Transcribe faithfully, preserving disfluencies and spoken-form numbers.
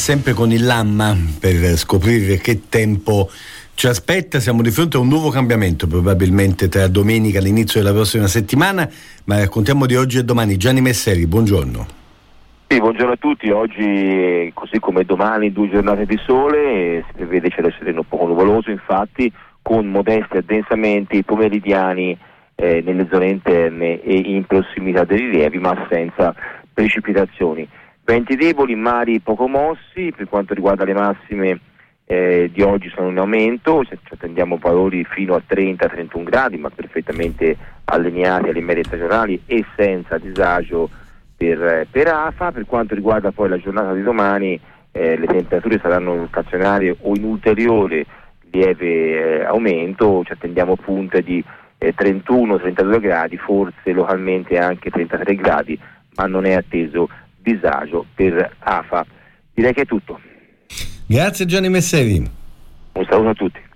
sempre con il Lamma per scoprire che tempo ci aspetta. Siamo di fronte a un nuovo cambiamento probabilmente tra domenica e l'inizio della prossima settimana, ma raccontiamo di oggi e domani. Gianni Messeri, buongiorno. Sì, buongiorno a tutti. Oggi, così come domani, due giornate di sole, si prevede cielo sereno poco nuvoloso, infatti, con modesti addensamenti pomeridiani eh, nelle zone interne e in prossimità dei rilievi, ma senza precipitazioni. Venti deboli, mari poco mossi. Per quanto riguarda le massime eh, di oggi sono in aumento, ci attendiamo valori fino a trenta trentuno gradi, ma perfettamente allineati alle medie stagionali e senza disagio per, per AFA. Per quanto riguarda poi la giornata di domani, eh, le temperature saranno stazionarie o in ulteriore lieve eh, aumento. Ci attendiamo punte di eh, trentuno trentadue gradi, forse localmente anche trentatré gradi, ma non è atteso disagio per AFA. Direi che è tutto. Grazie Gianni Messeri. Un saluto a tutti.